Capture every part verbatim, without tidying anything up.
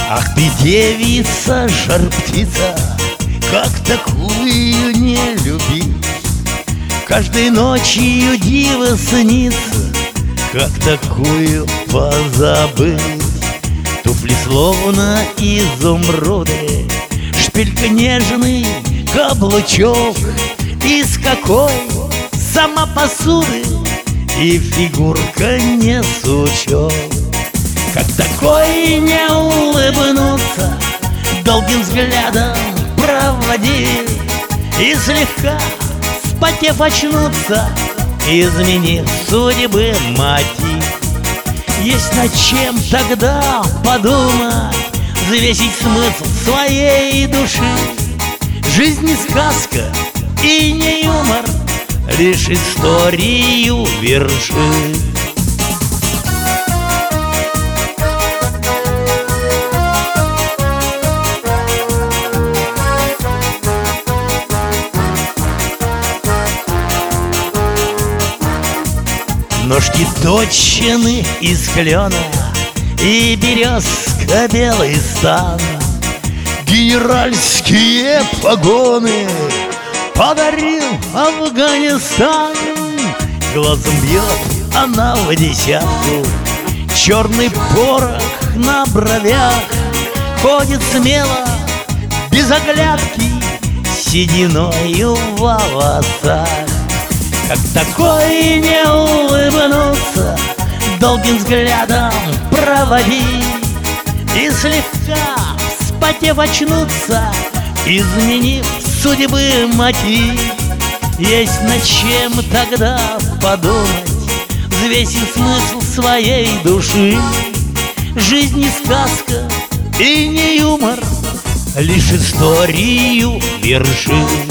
Ах ты, девица, жар-птица, как такую не любить? Каждой ночью дива снится, как такую позабыть? Туфли словно изумруды, шпилька нежный каблучок. Из какой сама посуды и фигурка не сучок. Как такой не улыбнуться, долгим взглядом проводив, и слегка вспотев очнуться, изменив судьбы мотив. Есть над чем тогда подумать, взвесить смысл своей души. Жизнь не сказка и не юмор, лишь историю вершит. Ножки точены из клена, и березка белый стан. Генеральские погоны подарил Афганистан. Глазом бьет она в десятку, черный порох на бровях. Ходит смело, без оглядки, сединою в волосах. Как такой не улыбнуться, долгим взглядом проводить, и слегка вспотев очнуться, изменив судьбы мотив. Есть над чем тогда подумать, взвесив смысл своей души. Жизнь не сказка и не юмор, лишь историю вершит.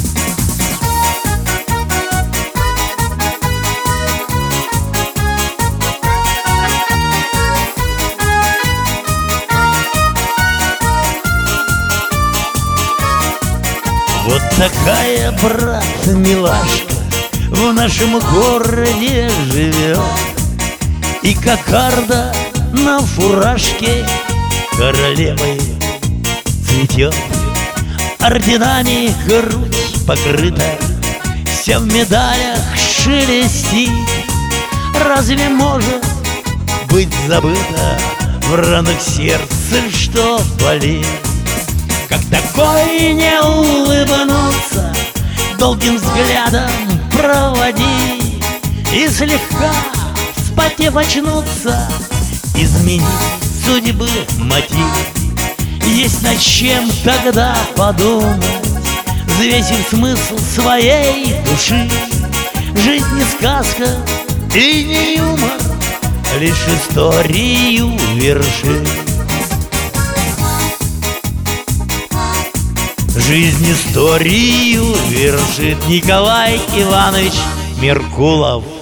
Вот такая, брат, милашка в нашем городе живет, и кокарда на фуражке королевой цветет. Орденами грудь покрыта, вся в медалях шелестит. Разве может быть забыто в ранах сердца, что болит? Как такой не улыбнуться, долгим взглядом проводить, и слегка вспотев очнуться, изменить судьбы мотив. Есть над чем тогда подумать, взвесив смысл своей души. Жизнь не сказка и не юмор, лишь историю вершит. Жизнь историю вершит. Николай Иванович Меркулов.